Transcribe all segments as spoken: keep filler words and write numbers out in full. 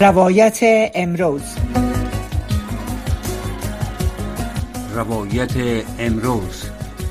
روایت امروز روایت امروز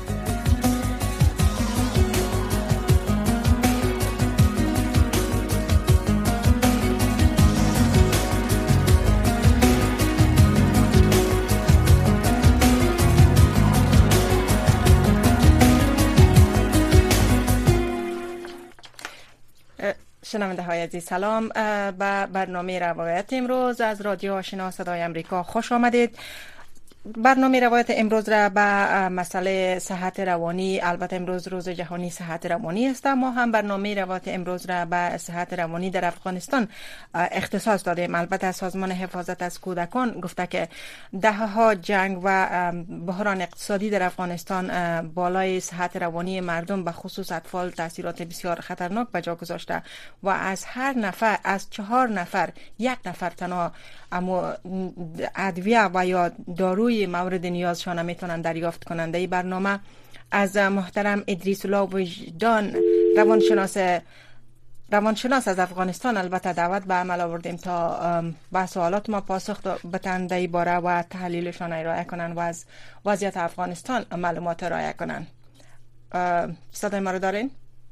شنونده های عزیز سلام. به برنامه روایت امروز از رادیو آشنا صدای امریکا خوش آمدید. برنامه روایت امروز را به مسئله صحت روانی، البته امروز روز جهانی صحت روانی است، ما هم برنامه روایت امروز را به صحت روانی در افغانستان اختصاص دادیم. البته سازمان حفاظت از کودکان گفته که دهها جنگ و بحران اقتصادی در افغانستان بالای صحت روانی مردم به خصوص اطفال تاثیرات بسیار خطرناک به جا گذاشته و از هر نفر از چهار نفر یک نفر تنها اما ادویه و یا داروی مورد نیازشان میتونن دریافت کنند. این برنامه از محترم ادریس الله وجدان روانشناس روانشناس از افغانستان البته دعوت به عمل آوردیم تا به سوالات ما پاسخ بدن در این باره و تحلیلشان ارائه کنند و از وضعیت افغانستان معلومات ارائه کنند. صدای ما رو دارین؟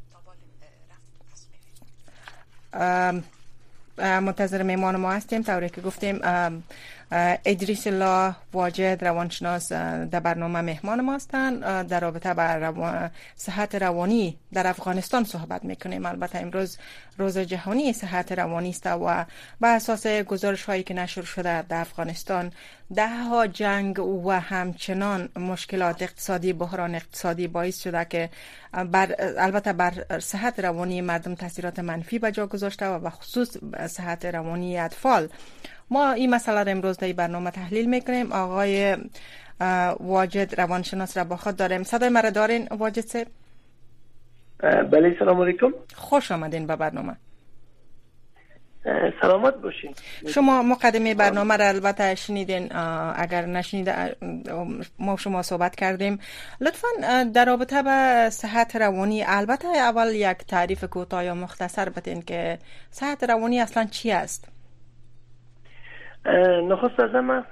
منتظر میمان ما هستیم. طوری که گفتیم ادریس الله واجد روانشناس در برنامه مهمان ما هستند. در رابطه با روان... صحت روانی در افغانستان صحبت میکنیم. البته امروز روز جهانی صحت روانی است و به اساس گزارش هایی که نشر شده در افغانستان ده ها جنگ و همچنان مشکلات اقتصادی، بحران اقتصادی باعث شده که بر البته بر صحت روانی مردم تاثیرات منفی به جا گذاشته و به خصوص صحت روانی اطفال. ما این مسئله را امروز در برنامه تحلیل میکنیم. آقای واجد روانشناس را با خود داریم. صدای مرا دارین واجد صاحب؟ بله، سلام علیکم. خوش آمدین به برنامه. سلامت باشین. شما مقدمه برنامه را البته شنیدین، اگر نشنیده ما شما صحبت کردیم. لطفاً در رابطه با صحت روانی البته اول یک تعریف کوتاه یا مختصر بدین که صحت روانی اصلا چی است؟ نخست از همه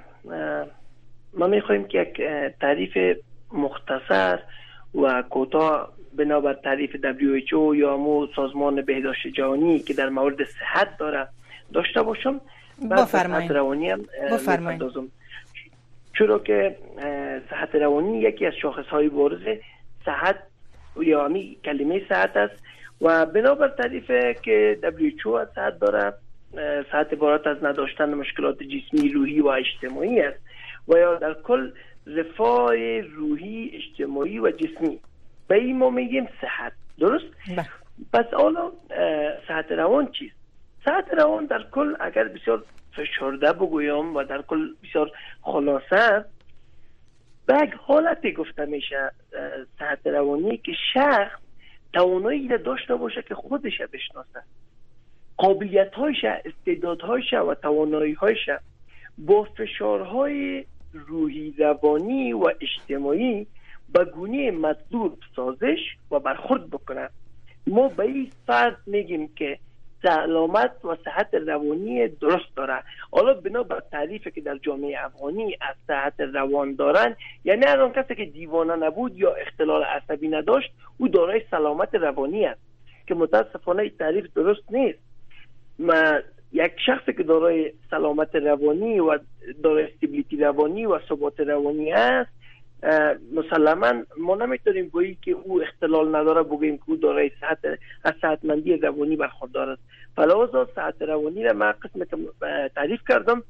ما میخوایم که یک تعریف مختصر و کوتاه بنابر تعریف دبلیو اچ او یا مو سازمان بهداشت جهانی که در مورد صحت داره داشته باشم. بفرمایید. صحت روانی هم میپردازم، چرا که صحت روانی یکی از شاخصهای بارز صحت یا همی کلمه صحت است و بنابر تعریف که دبلیو اچ او از صحت داره، صحت عبارت از نداشتن مشکلات جسمی، روحی و اجتماعی است و یا در کل رفاه روحی، اجتماعی و جسمی. به این ما میگیم صحت. درست؟ بله. پس حالا صحت روان چیست؟ صحت روان در کل اگر بسیار فشرده بگویم و در کل بسیار خلاصه به یک حالتی گفته میشه صحت روانی که شخص توانایی داشته باشه که خودش بشناسه، قابلیت‌هایش، استعدادهایش و توانایی‌هایش با فشارهای روحی، روانی و اجتماعی به گونه مطلوب سازش و برخورد بکنه. ما به این فرد میگیم که سلامت و صحت روانی درست داره. حالا بنا بر تعریفی که در جامعه افغانی از صحت روان دارن، یعنی هر آن کسی که دیوانه نبود یا اختلال عصبی نداشت او دارای سلامت روانی است که متاسفانه این تعریف درست نیست. ما یک شخصی که دارای سلامت روانی و دارای استیبیلیتی روانی و ثبات روانی است، مسلما ما نمیتونیم گویی که او اختلال نداره بگوییم که او دارای صحت از صحتمندی روانی برخوردار است. فلذا صحت روانی را من قسم که تعریف کردم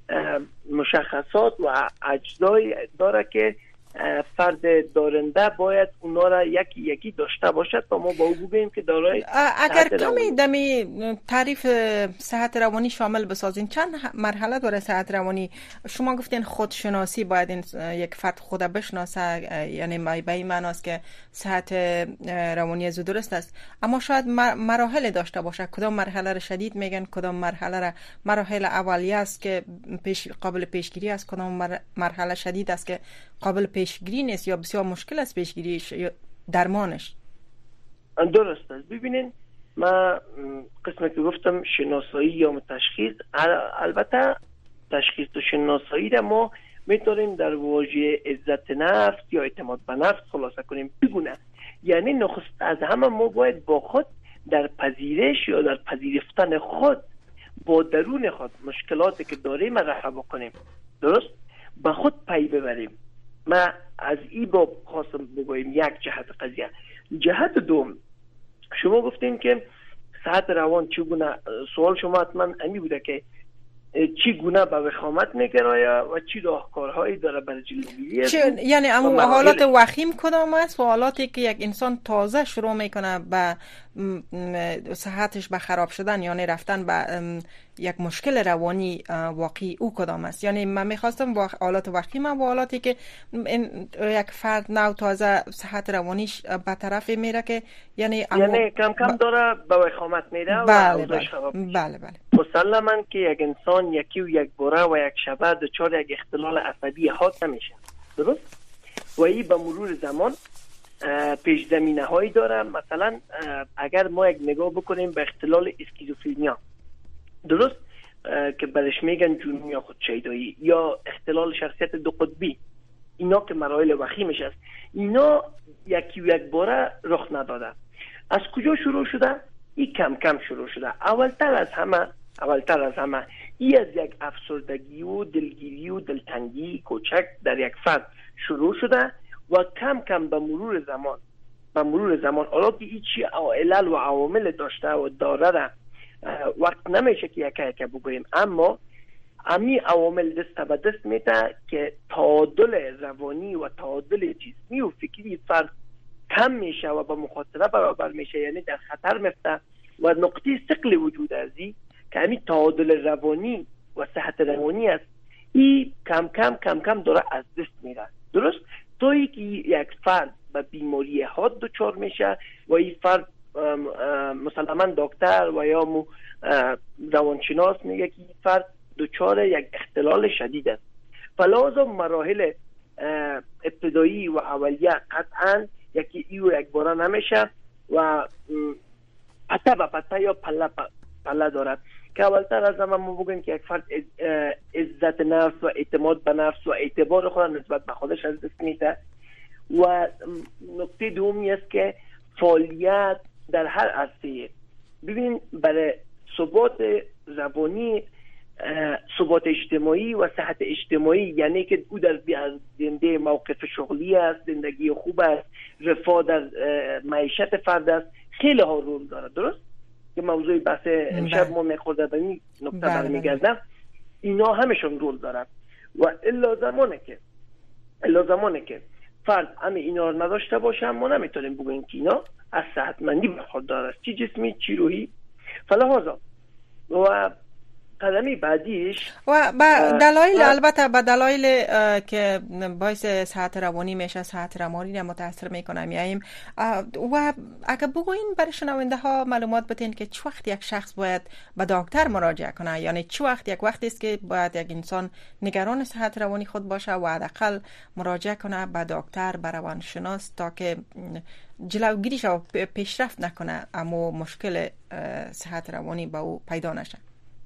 مشخصات و اجزای داره که فرد دارنده باید اونا را یکی یکی داشته باشد تا ما با او بگوییم که دارای اگر کمی دمی تعریف صحت روانی شامل بسازین. چند مرحله داره صحت روانی؟ شما گفتین خودشناسی، باید این یک فرد خود بشناسه، یعنی به این معناست که صحت روانی از درست است، اما شاید مراحل داشته باشه. کدام مرحله را شدید میگن، کدام مرحله را مراحل اولیه است که پیش قابل پیشگیری است، کدام مرحله شدید است که قابل پیشگیری نیست یا بسیار مشکل است پیشگیریش یا درمانش. درست است. ببینین ما قسمی که گفتم شناسایی یا تشخیص، البته تشخیص و شناسایی را ما میتونیم در واژه عزت نفس یا اعتماد به نفس خلاصه کنیم. بگونه یعنی نخست از همه ما باید با خود در پذیرش یا در پذیرفتن خود با درون خود مشکلاتی که داریم رفع بکنیم، درست؟ به خود پی ببریم. ما از این با خواستم بگویم یک جهت قضیه. جهت دوم، شما گفتین که صحت روان چگونه، سوال شما حتما امی بوده که چی گونه به وخامت میگراید و چی راهکارهایی داره برای جلوگیری، یعنی اما حالات وخیم کدام است و حالاتی که یک انسان تازه شروع میکنه به صحتش به خراب شدن، یعنی رفتن به یک مشکل روانی واقعی، او کدام است؟ یعنی من میخواستم با حالات وخیم و حالاتی که یک فرد نو تازه صحت روانیش به طرف میره که یعنی یعنی کم کم داره به وخامت میره و اوضاعش خراب میشه. بله بله. مسلماً که یک انسان یکی و یک باره و یک شبه دچار یک اختلال عصبی حاد نمیشه، درست؟ و این به مرور زمان پیش زمینه هایی داره. مثلا اگر ما یک نگاه بکنیم به اختلال اسکیزوفرنیا، درست، که برش میگن جنون یا خودشیدایی، یا اختلال شخصیت دو قطبی، اینا که مراحل وخیمش است، اینا یکی و یک باره رخ نداده. از کجا شروع شده؟ این کم کم شروع شده. اولتر از همه اولتر از همه ای از یک افسردگی و دلگیری و دلتنگی کوچک در یک فرد شروع شده و کم کم به مرور زمان به مرور زمان حالا که ایچی علل و عوامل داشته و داره را وقت نمیشه که یکه یکه بگوییم، اما امی عوامل دست به دست میده که تعادل روانی و تعادل جسمی و فکری فرد کم میشه و با مخاطره برابر میشه، یعنی در خطر میفته و نقطه ثقل وجود ازی که همین تعادل روانی و صحت روانی است، این کم کم کم کم داره از دست میره، درست؟ تویی که یک فرد به بیماری حاد دچار میشه و این فرد مسلما دکتر و یا مو روانشناس میگه که این فرد دچار یک اختلال شدید است. فلازم مراحل ابتدایی و اولیه قطعا یکی ای و یک باره نمیشه و پته به پته یا پله پله دارد که اولتر از همه ما بگویم که یک فرد عزت نفس و اعتماد به نفس و اعتبار خود نسبت به خودش از دست میده. و نکته دومی است که فعالیت در هر عرصه، ببین برای ثبات روانی، ثبات اجتماعی و صحت اجتماعی، یعنی که او در زنده موقف شغلی است، زندگی خوب است، رفاه در معیشت فرد است، خیلی ها رول داره، درست؟ که موضوع بحث امشب ما میخورده به این نکته برمیگردم. اینا همشون رول دارن و الا زمانه که الا زمانه که فرد همه اینا رو نداشته باشه ما نمیتونیم بگوییم که اینا از صحتمندی برخوردار است، چی جسمی چی روحی. فلحاظا و قدمی بعدیش و با دلایل البته با دلایل که باعث صحت روانی میشه، صحت روانی رو متاثر میکنه میاییم. و اگه بگوین برای شنونده ها معلومات بدین که چه وقت یک شخص باید به دکتر مراجعه کنه، یعنی چه وقت یک وقتی است که باید یک انسان نگران صحت روانی خود باشه و حداقل مراجعه کنه به دکتر، به روانشناس تا که جلوگیری شه و پیشرفت نکنه اما مشکل صحت روانی با او پیدا نشه.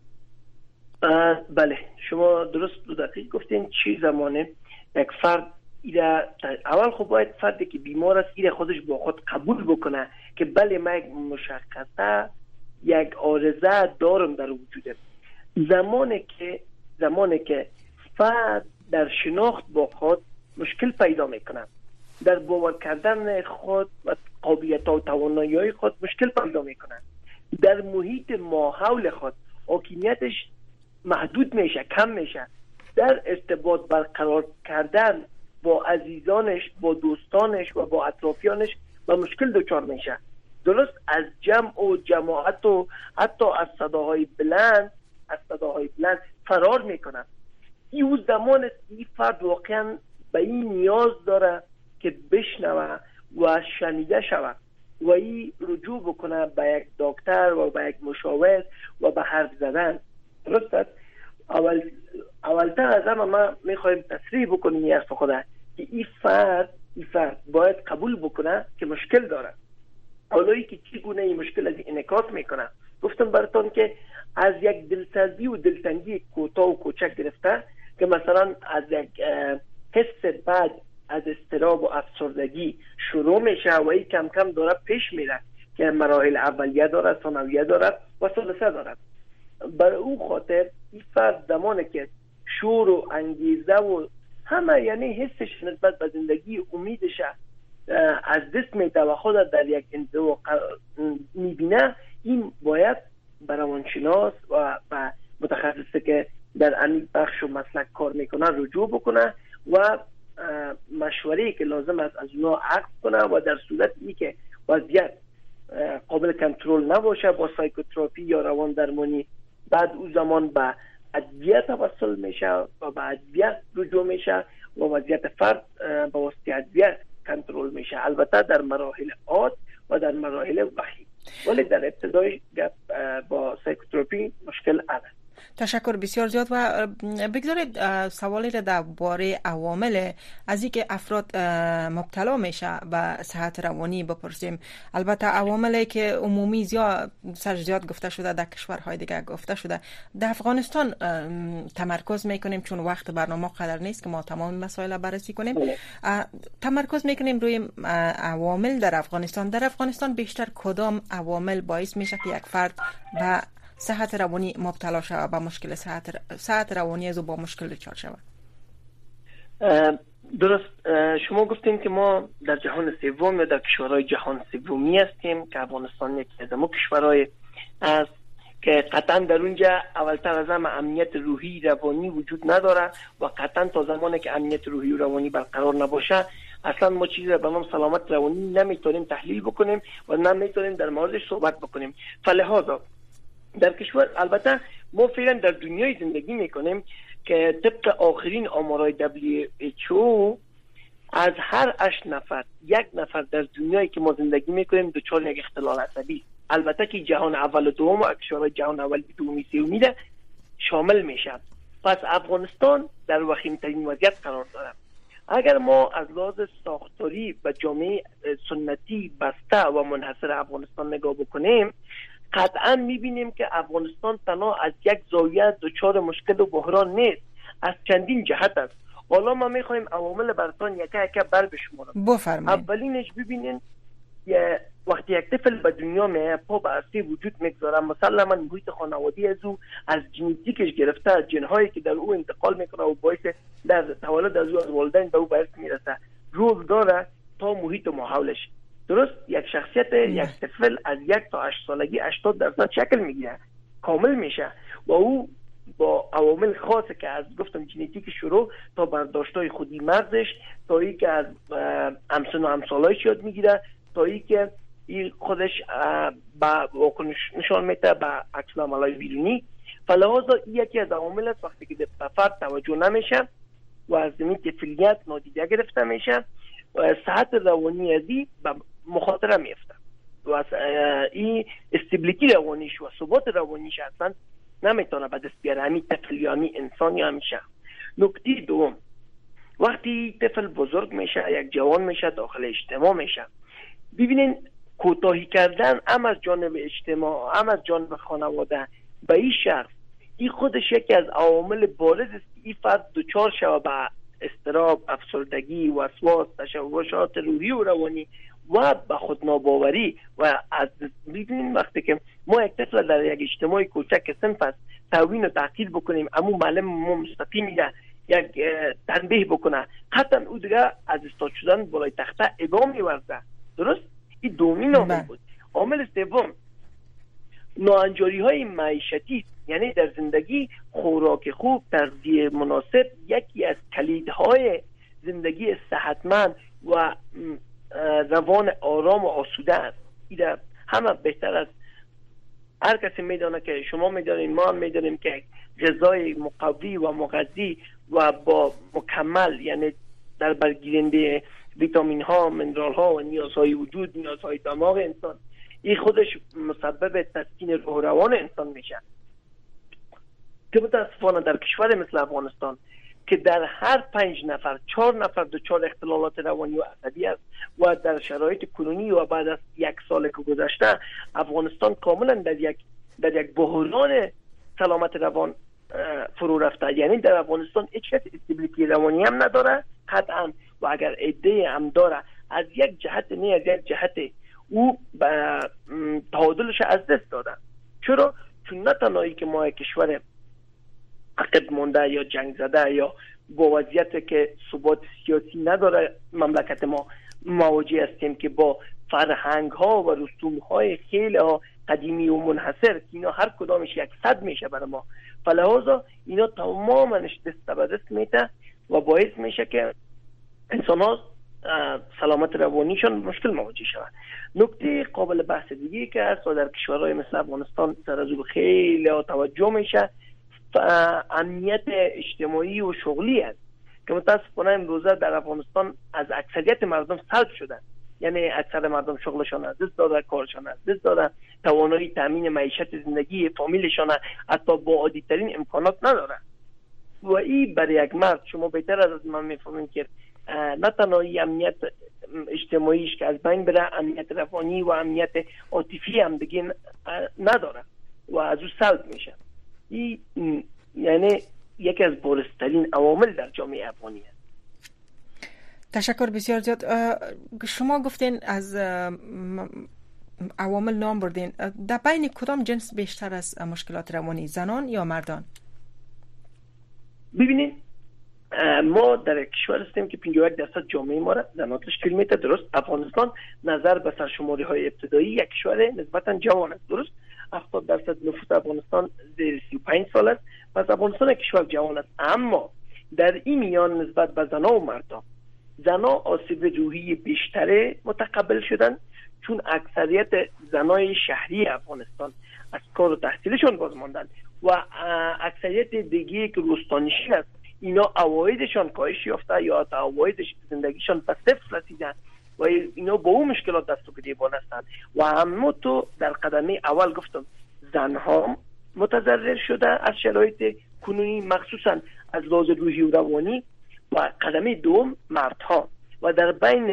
بله شما درست و دقیق گفتین. چی زمانه یک فرد ایره اول خب باید فردی که بیمار است ایره خودش با خود قبول بکنه که بله من یک مشخصه یک عارضه دارم در وجودم. زمانی که زمانی که فرد در شناخت با خود مشکل پیدا میکنه، در باور کردن خود و قابلیت و توانایی خود مشکل پیدا میکنه، در محیط ماحول خود حاکمیتش محدود میشه، کم میشه، در ارتباط برقرار کردن با عزیزانش، با دوستانش و با اطرافیانش با مشکل دچار میشه، درست؟ از جمع و جماعت و حتی از صداهای بلند از صداهای بلند فرار میکنه. این زمان این فرد واقعا به این نیاز داره که بشنوه و شنیده شود و این رجوع بکنه به یک دکتر و به یک مشاور و به حرف زدن، درست است؟ اول اولتر از همه ما میخوایم تصریح بکنیم این حرف خدا که این فرد این فرد باید قبول بکنه که مشکل داره حالا که چگونه این مشکل از انعکاس میکنه، گفتم براتون که از یک دلسردی و دلتنگی کوتاه و کوچک گرفته که مثلا از یک حس بعد از اضطراب و افسردگی شروع میشه و این کم کم داره پیش میره که مراحل اولیه داره، ثانویه داره و ثالثه داره. برای او خاطر این فرد زمانی که شور و انگیزه و همه یعنی حسش نسبت به زندگی، امیدش از دست میده و خود در یک انزوا میبینه، این باید به روانشناس و به متخصصی که در این بخش و مسلک کار میکنه رجوع بکنه و مشوره‌ای که لازم است از اونا عقد کنه و در صورتی که وضعیت قابل کنترل نباشه با سایکوتراپی یا روان درمانی، بعد او زمان به ادویه توسل میشه و به ادویه رجوع میشه و وضعیت فرد با واسطه ادویه کنترل میشه، البته در مراحل عاد و در مراحل وحید، ولی در ابتدای با سایکوتراپی مشکل است. تشکر بسیار زیاد. و بگذارید سوالی را درباره عوامل از اینکه افراد مبتلا میشه به صحت روانی بپرسیم. البته عواملی که عمومی زیاد سر زیاد گفته شده، در کشورهای دیگه گفته شده. در افغانستان تمرکز میکنیم چون وقت برنامه قدر نیست که ما تمام مسائل بررسی کنیم. تمرکز میکنیم روی عوامل در افغانستان. در افغانستان بیشتر کدام عوامل باعث میشه که یک فرد به صحت روانی مبتلا شود، با مشکل صحت صحت روانی از او با مشکل دچار شود؟ درست شما گفتین که ما در جهان سوم یا در کشورهای جهان سومی هستیم که افغانستان یکی از اون کشورهای است که قطعا در اونجا اولتر از همه امنیت روحی روانی وجود نداره و قطعا تا زمانی که امنیت روحی و روانی برقرار نباشه اصلا ما چیزی به نام سلامت روانی نمیتونیم تحلیل بکنیم و نمیتونیم در موردش صحبت بکنیم. فلهذا در کشور، البته ما فعلا در دنیای زندگی میکنیم که طبق آخرین آمارهای دبلیو اچ او از هر هشت نفر یک نفر در دنیایی که ما زندگی میکنیم دچار یک اختلال عصبی، البته که جهان اول و دوم و کشورهای جهان اول و دومی سومی شامل میشه. پس افغانستان در وخیم‌ترین وضعیت قرار داره. اگر ما از لحاظ ساختاری و جامعه سنتی بسته و منحصر افغانستان نگاه بکنیم، قطعا میبینیم که افغانستان تنها از یک زاویه دچار مشکل و بحران نیست، از چندین جهت است. حالا ما میخوایم عوامل براتون یکه یکه بر بشمارم. بفرمایید. اولینش ببینین وقتی یک طفل به دنیا میاد پا به اصلی وجود میگذاره، مسلما محیط خانوادی از او، از ژنتیکش گرفته، از ژن‌هایی که در او انتقال میکنه و باعث در تولد از او از والدین به او باعث میرسه رول داره تا محیط ماحولش. درست یک شخصیت یک طفل از یک تا هشت سالگی هشتاد درصد شکل میگیره، کامل میشه و او با عوامل خاصه که از گفتم ژنتیک شروع تا برداشتای خودی مغزش، تا ای که از همسن و همسالایش یاد میگیره، تا ای که این خودش با واکنش نشان میده به عکس العملای بیرونی. فلهذا یکی از عوامل است وقتی که به فرد توجه نمیشه و از زمین طفلیت نادیده گرفته میشه و صحت روانی ازی به مخاطره میفته و از این استیبلیتی روانیش و ثبات روانیش اصلا نمیتونه به دست بیاره، همین طفل یا همین انسان یا همیشه. نکته دوم، وقتی طفل بزرگ میشه، یک جوان میشه، داخل اجتماع میشه، ببینین کوتاهی کردن هم از جانب اجتماع هم از جانب خانواده به این شخص، این خودش یکی از عوامل بارز است که این فرد دچار شود به اضطراب، افسردگی، وسواس، تشوشات روحی و روانی و به خود ناباوری. و از ببینین وقتی که ما یک طفل در یک اجتماع کوچک صنف است توهین و تحقیر بکنیم، امو معلم ما مستقیم میگه یک تنبیه بکنه، حتی او دیگه از استاد شدن بالای تخته ابا میورزه. درست؟ این دومین عامل بود. عامل سوم ناهنجاری های معیشتی، یعنی در زندگی خوراک خوب، تغذیه مناسب یکی از کلیدهای زندگی صحتمند و روان آرام و آسوده است. این همه بهتر از هر کسی میدانه که شما میدانید، ما هم میدانیم که غذای مقوی و مغذی و با مکمل، یعنی در برگیرنده ویتامین ها، منرال ها و نیازهای وجود، نیازهای دماغ انسان، این خودش مسبب تسکین روح و روان انسان میشه که متاسفانه در کشور مثل افغانستان که در هر پنج نفر چهار نفر دچار اختلالات روانی و عصبی است و در شرایط کنونی و بعد از یک سال که گذشته افغانستان کاملا در یک در یک بحران سلامت روان فرو رفته. یعنی در افغانستان هیچ کس استیبیلیتی روانی هم نداره قطعا، و اگر ایده هم داره از یک جهت نه از یک جهت او به تعادلش از دست داده. چرا؟ چون نه تنهایی که ما کشور عقب مونده یا جنگ زده یا با وضعیت که ثبات سیاسی نداره مملکت ما مواجه هستیم که با فرهنگ ها و رسوم های خیلی ها قدیمی و منحصر که اینا هر کدامش یک صد میشه برای ما، فلحاظا اینا تماماش دست به دست میته و باعث میشه که انسان ها سلامت روانیشان مشکل مواجه شود. نکته قابل بحث دیگه که هست و در کشورهای مثل افغانستان سر از او خیلی توجه میشه امنیت اجتماعی و شغلی است که متاسفانه امروزه در افغانستان از اکثریت مردم سلب شدن. یعنی اکثر مردم شغلشان از دست داده، کارشان از دست داده، توانایی تامین معیشت زندگی فامیلشان حتی با عادی‌ترین امکانات نداره. و این برای یک مرد شما بهتر از من میفهمید که نه تنها امنیت اجتماعیش که از بین بره، امنیت روانی و امنیت عاطفی هم دیگه نداره و از او سلب میشه. این یعنی یکی از بارزترین عوامل در جامعه افغانی است. تشکر بسیار زیاد. شما گفتین از عوامل نام بردین، در بین کدام جنس بیشتر از مشکلات روانی، زنان یا مردان؟ ببینید ما در کشور هستیم که پنجاه و یک درصد جامعه ما را زنان تشکیل میده. درست افغانستان نظر به سرشماری های ابتدایی یک کشور نسبتا جوان است. درست هفتاد درصد نفوس افغانستان زیر سی و پنج سال است. پس افغانستان کشور جوان است. اما در این میان نسبت به زنان و مردان، زنان آسیب روحی بیشتره متقبل شدن، چون اکثریت زنای شهری افغانستان از کار و تحصیلشون باز ماندن و اکثریت دیگه که روستانشین است اینا عوایدشان کاهش یافته یا تا عواید زندگیشان به صفر رسیدن و اینا با اون مشکلات دست و گریبان هستند. و همون تو در قدمه اول گفتم زنها متضرر شده از شرایط کنونی مخصوصا از لحاظ روحی و روانی، و قدمه دوم مردها. و در بین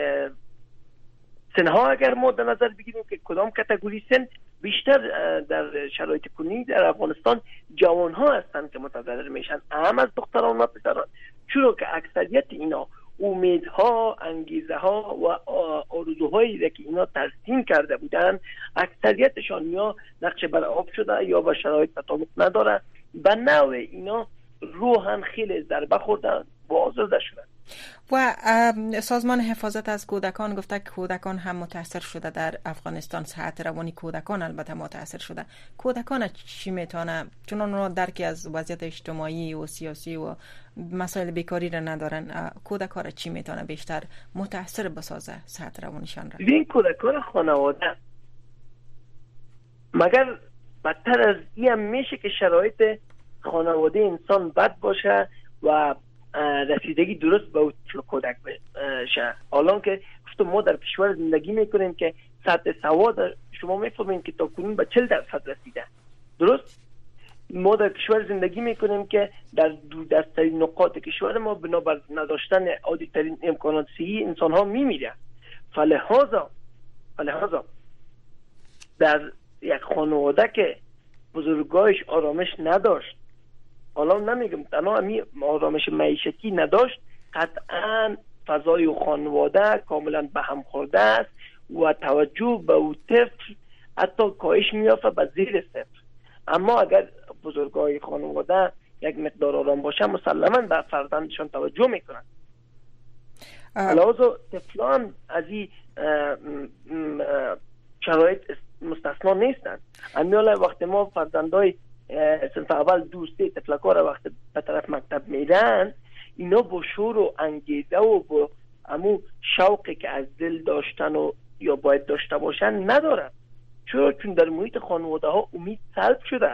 سنها اگر ما در نظر بگیریم که کدام کاتگوری سن بیشتر در شرایط کنونی در افغانستان جوان ها هستند که متضرر میشن، هم از دختران و پسران، چون که اکثریت اینا امیدها، انگیزه ها و آرزوهایی که اینا ترسیم کرده بودن اکثریتشان یا نقش بر آب شده یا با شرایط تطابق نداره. به نوع اینا روحن خیلی ضربه خوردن و آزرده شدن. و سازمان حفاظت از کودکان گفته که کودکان هم متاثر شده در افغانستان، صحت روانی کودکان البته متاثر شده. کودکان چی میتونه، چون اونها درکی از وضعیت اجتماعی و سیاسی و مسائل بیکاری را ندارن، کودکان را چی میتونه بیشتر متاثر بسازه صحت روانیشان را؟ این کودکان خانواده مگر بدتر از این هم میشه که شرایط خانواده انسان بد باشه و رسیدگی درست به اون کودک بشه. حالا که گفتم ما در کشور زندگی میکنیم که سطح سواد شما میفهمین که تا کنون به چهل درصد رسیده. درست ما در کشور زندگی میکنیم که در دور دستترین نقاط کشور ما بنابر نداشتن عادی ترین امکانات صحی انسان ها میمیره. فلحاظا فلحاظا در یک خانواده که بزرگایش آرامش نداشت، حالا نمیگم تنها امی آرامش معیشتی نداشت، قطعا فضای خانواده کاملا به هم خورده است و توجه به او طفل حتی کاهش میافته به زیر صفر. اما اگر بزرگای خانواده یک مقدار آرام باشه مسلما به فرزندشان توجه میکنن. علاوه طفلان از این شرایط مستثنا نیستن. امیالا وقتی ما فرزندای صنف اول دوستی تفلکار وقت به طرف مکتب میرن، اینا با شور و انگیزه و با امو شوقی که از دل داشتن و یا باید داشته باشن ندارن. چرا؟ چون در محیط خانواده ها امید سلب شده،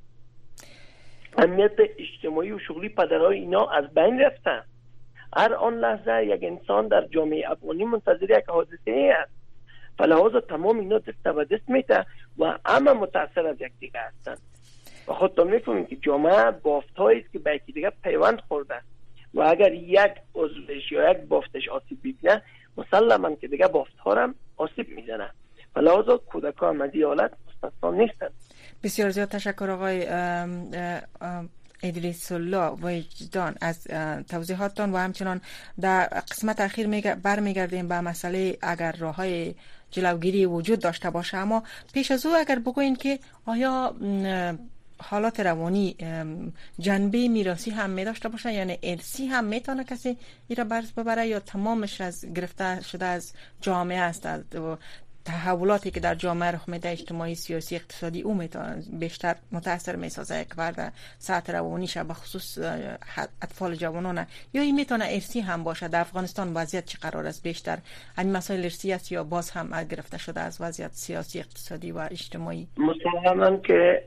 امنیت اجتماعی و شغلی پدرهای اینا از بین رفتن. هر آن لحظه یک انسان در جامعه افغانی منتظر یک حادثه است، فلحاظا تمام اینا دست به دست میته و همه متاثر از یک دیگه هستن. و خودتون میفهمید که جامعه بافت‌هایی است که به یکی دیگه پیوند خورده است. و اگر یک عضوش یا یک بافتش آسیب ببینه مسلما که دیگه بافت ها هم آسیب میزنه و لحاظا کودکان از این حالت مستثنا نیستن. بسیار زیاد تشکر آقای ادریس الله وجدان از توضیحاتتان و همچنان در قسمت اخیر میگ... برمیگردیم به مسئله اگر راههای جلوگیری وجود داشته باشه، اما پیش از او اگر بگوین که آیا حالات روانی جنبه میراثی هم می داشته باشه، یعنی ارثی هم میتونه کسی ایرا برس ببره یا تمامش از گرفته شده از جامعه است و تحولاتی که در جامعه رخ میده اجتماعی، سیاسی، اقتصادی او میتونه بیشتر متاثر میسازه یک فرد سطح روانیش به خصوص اطفال جوانان، یا این میتونه ارثی هم باشه؟ در افغانستان وضعیت چه قرار است؟ بیشتر این مسائل ارثی است یا باز هم گرفته شده از وضعیت سیاسی، اقتصادی و اجتماعی؟ مسلماً که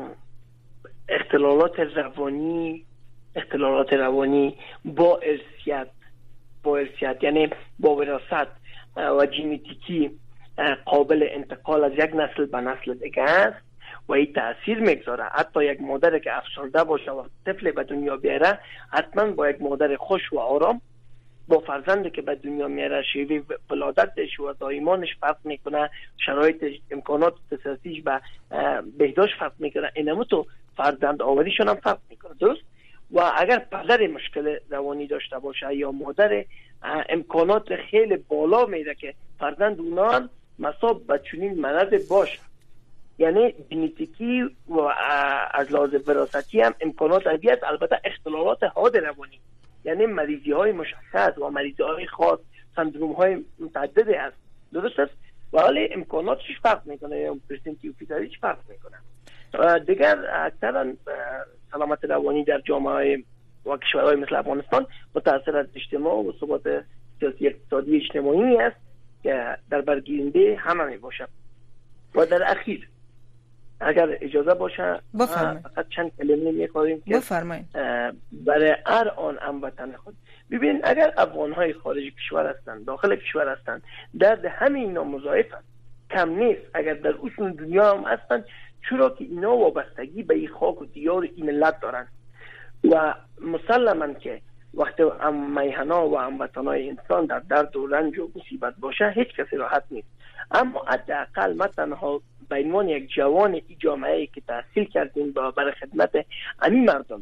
اختلالات روانی اختلالات روانی با ارثیت با ارثیت یعنی با وراثت و ژنتیکی قابل انتقال از یک نسل به نسل دیگه است و این تأثیر میگذاره. حتی یک مادر که افسرده باشه و طفل به دنیا بیاره حتما با یک مادر خوش و آرام با فرزندی که به دنیا میاره شیوه ولادتش و دایمانش فرق میکنه، شرایط امکانات اساسیش به بهداشت فرق میکنه، اینمو تو فرزند آوریشون هم فرق میکنه. درست؟ و اگر پدر مشکل روانی داشته باشه یا مادر امکانات خیلی بالا میده که فرزند اونا مصاب به چنین مرض باشه، یعنی ژنتیکی و از لحاظ وراثتی هم امکانات عدیده است. البته اختلالات حاد روانی یعنی مریضی های مشخص و مریضی های خاص، سندروم های متعددی است، درست است، ولی امکاناتش فرق میکنه یا پرسنتی و فیتاریش فرق میکنه. دیگر اکثرا سلامت روانی در جامعه و کشورهای مثل افغانستان متأثر از اجتماع و ثبات سیاسی اقتصادی اجتماعی است که در برگیرنده همه می باشه. و در اخیر اگر اجازه باشه فقط چند کلمه می‌خوایم که برای هر آن هموطن خود ببین، اگر افغان‌های خارج کشور هستند داخل کشور هستند درد همه اینا مضاعف کم نیست. اگر در اصل دنیا هم هستند، چرا که اینا وابستگی به این خاک و دیار این ملت دارند و مسلماً که وقتی هم میهنا و هموطنای انسان در درد و رنج و مصیبت باشه هیچ کسی راحت نیست. اما حداقل ما تنها به عنوان یک جوان این جامعه که تحصیل کردیم با برای خدمت همین مردم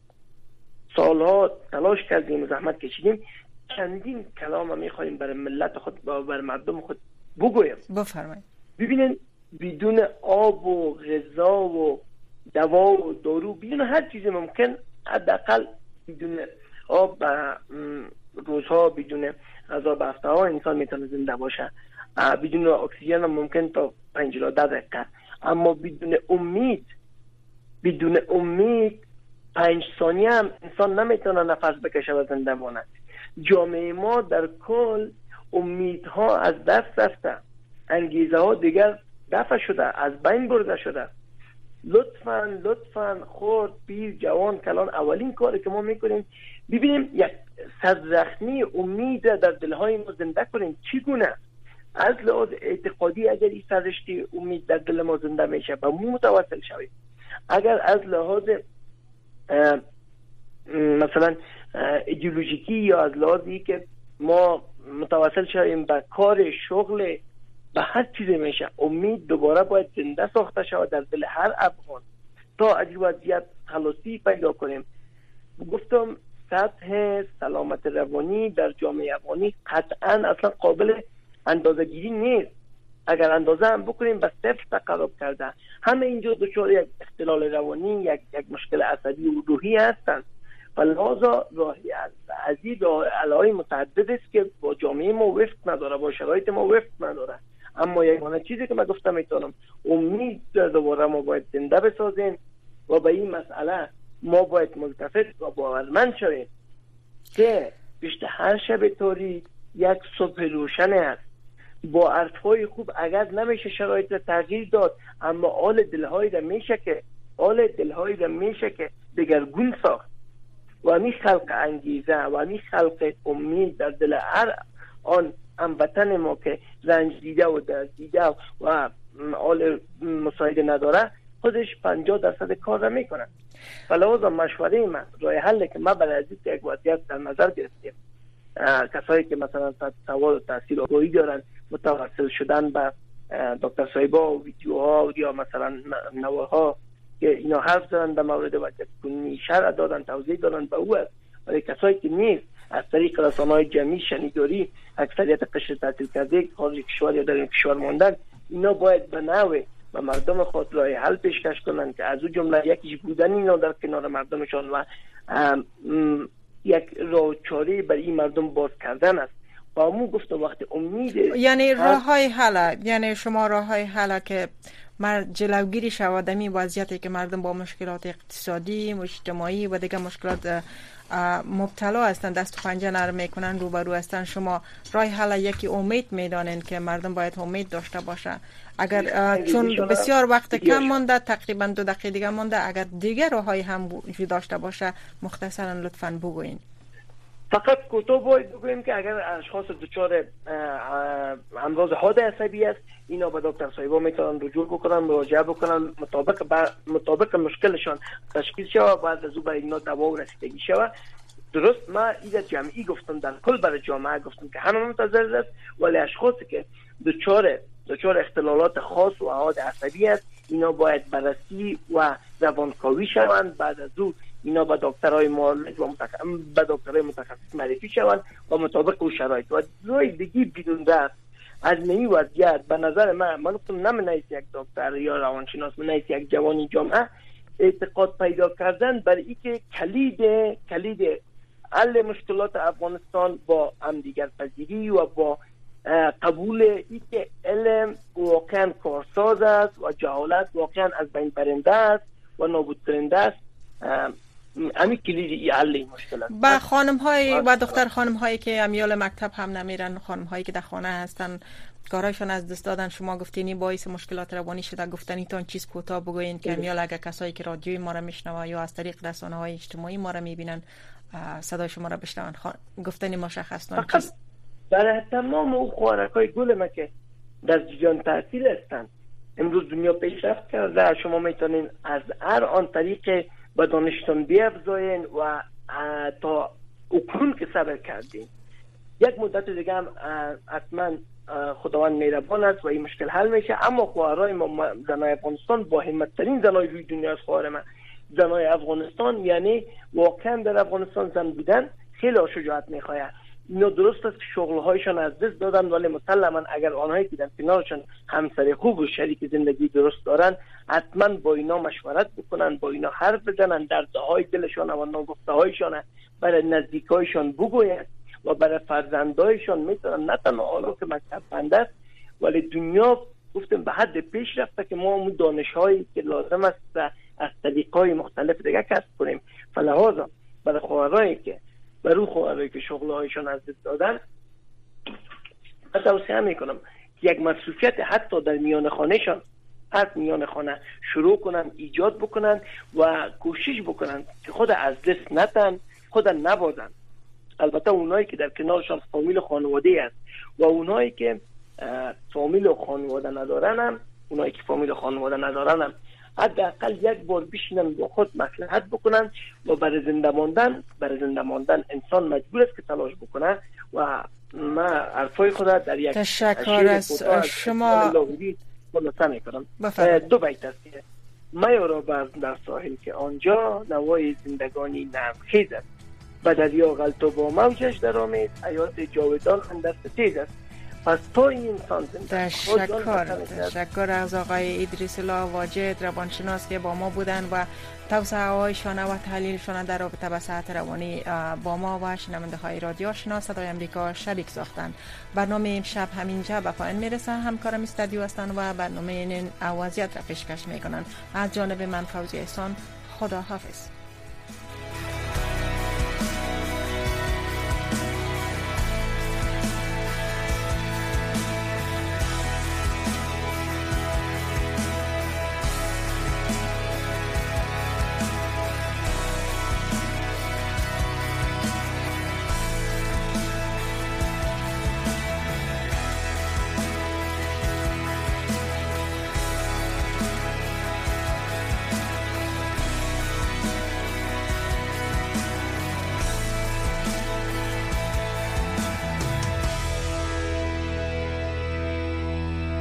سالها تلاش کردیم و زحمت کشیدیم، چندین کلام میخوایم برای ملت خود و برای مردم خود بگویم. بفرمایید. ببینین بدون آب و غذا و دوا و دارو، بدون هر چیز ممکن، حداقل بدون آب به روزها، بدون غذا به هفته ها انسان میتونه زنده باشه، بدون اکسیژن هم ممکن تا پنج تا ده دقیقه، اما بدون امید بدون امید پنج ثانیه هم انسان نمیتونه نفس بکشه و زنده مانه. جامعه ما در کل امیدها از دست رفته، انگیزه ها دیگر دفع شده، از بین برده شده. لطفاً لطفاً خورد پیر جوان کلان اولین کاری که ما میکنیم ببینیم یک سرزخمی امید در دلهای ما زنده کنیم. چگونه؟ از لحاظ اعتقادی اگر این سرشتی امید در دل ما زنده میشه به مو متوسل شویم. اگر از لحاظ مثلا ایدئولوژیکی یا از لحاظی که ما متوسل شویم به کار شغل به هر چیزی میشه، امید دوباره باید زنده ساخته شود در دل هر افغان تا از این وضعیت خلاصی پیدا کنیم. گفتم سطح سلامت روانی در جامعه افغانی قطعا اصلا قابل اندازه گیری نیست. اگر اندازه هم بکنیم به صفر تقرب کرده. همه اینجا دچار یک اختلال روانی، یک یک مشکل عصبی و روحی هستند و لذا راهی از این راه حل‌های متعدد است که با جامعه ما وفق نداره، با شرایط ما وفق نداره. اما یک چیزی که من گفتم میتونم امید دوباره ما باید زنده بسازیم و به این مسئله ما باید ملتفت و باورمند شویم که پشت هر شب تاریک یک صبح روشن است. با عرفهای خوب اگر نمیشه شرایط تغییر داد، اما آل دلهایی را میشه که آل دلهایی را میشه که دگرگون ساخت و می خلق انگیزه و می خلق امید در دل هر آن هموطن ما که رنج دیده و درد دیده و آل مساعده نداره. خودش پنجاه درصد کار را میکنه. فلازم مشوره من، راه حلی که ما برای از یک وضعیت در نظر گرفتیم، کسایی که مثلا سواد و تحصیل آگاهی دارن، متوسل شدن به دکتر صاحبا و ویدیوها یا مثلا نواها که اینا حرف زدن در مورد وضعیت کنونی شرع دادن، توضیح دادن به او است. ولی کسایی که نیست، از طریق رسانه‌های جمعی شنیداری، اکثریت قشر تحصیل کرده خارج کشور یا در این کشور ماندن، اینا باید به نوع و مردم خود راه حل پیشکش کنن که از اون جمله یکیش بودن اینا در کنار مردمشان و یک راه چاره برای این مردم باز کردن است. با مو گفتم وقت امید، یعنی راه های حل، یعنی شما راه های حل که مرد جلوگیری شود می وضعیتی که مردم با مشکلات اقتصادی، اجتماعی و دیگه مشکلات مبتلا هستند، دست و پنجه نرم میکنن، روبرو هستند، شما راه حل یکی امید میدانین که مردم باید امید داشته باشه. اگر چون بسیار وقت کم مونده، تقریبا دو دقیقه دیگه مونده، اگر دیگر راههای هم وجود داشته باشه مختصرا لطفاً بگوین. فقط کوتاه باید بگویم که اگر اشخاص دچار امراض حاد عصبی است، اینا به دکتر صاحبا میتونن رجوع بکنن، مراجعه بکنن، مطابق با مطابق مشکلشان تشخیص شود، بعد از او به اینا دوا و رسیدگی شود. درست ما ایده جمعی گفتم، در کل برای جامعه گفتم که همه متضرر است، ولی اشخاصی که دچار دچار اختلالات خاص و حاد عصبی است، اینا باید بررسی و روانکاوی شوند. بعد از او اینا با دکترای معالج و متخصص با دکترای متخصص معرفی شوند و مطابق او شرایط و روی دیگه بدون درد از نمی وضعیت. به نظر من من گفتم نه نیست یک دکتر یا روانشناس، من نیست یک جوانی جامعه، اعتقاد پیدا کردن برای اینکه کلید کلید حل مشکلات افغانستان با همدیگر پذیری و با قبول اینکه علم واقعا کارساز است و جهالت واقعا از بین برنده است و نابود کننده است. همین کلید حل این مشکل است. با خانم های و دختر خانم هایی که امیال مکتب هم نمیرن، خانم هایی که در خانه هستن، کارایشان از دست دادن، شما گفتینی باعث مشکلات روانی شده، گفتنیتون چیز کوتاه بگوین که امیال اگر کسایی که رادیوی ما را میشنوه یا از طریق رسانه های اجتماعی ما را میبینن صدای شما را بشنون، گفتنی مشخص نان چیز برای تمام او خوارکای گل ما که در جریان تحصیل هستند. امروز دنیا پیشرفت کرده، شما میتونین از هر آن طریق به دانشتون بیافزاین و تا اکنون که صبر کردین یک مدت دیگه هم حتما خداوند مهربان است و این مشکل حل میشه. اما خواهرای ما زنای افغانستان با همت‌ترین زنای روی دنیا است. خواهر من زنای افغانستان، یعنی واقعا در افغانستان زن بودن خیلی شجاعت میخواد. اینا درست است که شغلهایشان از دست دادن، ولی مسلما اگر آنهایی که در کنارشان همسر خوب و شریک زندگی درست دارن، حتما با اینا مشورت بکنن، با اینا حرف بزنن، دردهای دلشان و ناگفته‌هایشان برای نزدیکایشان بگوید و برای فرزندایشان میتونن. نه تنها حالا که مکتب بند است، ولی دنیا گفتم به حد پیش رفته که ما اون دانش‌هایی که لازم است از طریق‌های مختلف دیگه کسب کنیم. فلهذا برای خواهرایی که برای خواهرایی که شغلهایشان از دست دادن، من توصیه میکنم که یک مصروفیت حتی در میان خانهشان، از میان خانه شروع کنن، ایجاد بکنن و کوشش بکنن که خود از دست نتن، خود نبازن. البته اونایی که در کنارشان فامیل خانواده است و اونایی که فامیل و خانواده ندارن هم، اونایی که فامیل و خانواده ندارن هم حداقل یک بار بشینن با خود مصلحت بکنن و برای زنده ماندن برای زنده ماندن انسان مجبور است که تلاش بکنه. و ما حرفای خود در یک تشکر از شما خلاصه میکنم. دو بیت است که میارا بر در ساحل که آنجا نوای زندگانی نرمخیز است، به دریا غلط و با موجش در آمید، حیات جاودان اندر ستیز است. پس تا این انسان زنده. تشکر تشکر از آقای ادریس الله واجد، روانشناس که با ما بودن و توصیه هایشان و تحلیلشان در رابطه با صحت روانی با ما و شنونده های رادیو آشنا صدای امریکا شریک ساختند. برنامه امشب همینجا به پایان میرسه. همکارم استودیو هستند و برنامه این وضعیت را پیشکش میکنند. از جانب من فوزی احسان، خدا حافظ.